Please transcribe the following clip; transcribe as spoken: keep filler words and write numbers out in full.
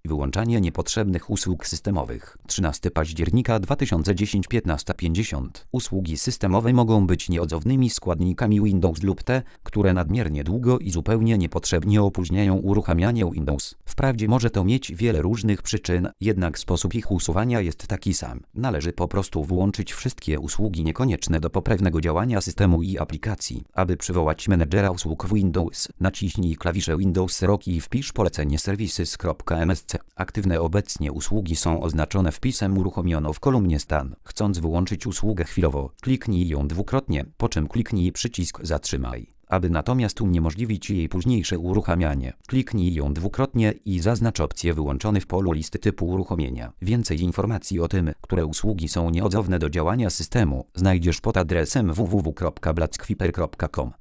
Wyłączanie niepotrzebnych usług systemowych. trzynastego października dwa tysiące dziesiątego piętnaście pięćdziesiąt. Usługi systemowe mogą być nieodzownymi składnikami Windows lub te, które nadmiernie długo i zupełnie niepotrzebnie opóźniają uruchamianie Windows. Wprawdzie może to mieć wiele różnych przyczyn, jednak sposób ich usuwania jest taki sam. Należy po prostu włączyć wszystkie usługi niekonieczne do poprawnego działania systemu i aplikacji. Aby przywołać menedżera usług w Windows, naciśnij klawisze Windows Rock i wpisz polecenie services.msc. Aktywne obecnie usługi są oznaczone wpisem uruchomiono w kolumnie stan. Chcąc wyłączyć usługę chwilowo, kliknij ją dwukrotnie, po czym kliknij przycisk zatrzymaj. Aby natomiast uniemożliwić jej późniejsze uruchamianie, kliknij ją dwukrotnie i zaznacz opcję wyłączony w polu listy typu uruchomienia. Więcej informacji o tym, które usługi są nieodzowne do działania systemu, znajdziesz pod adresem w w w kropka blackfeeper kropka com.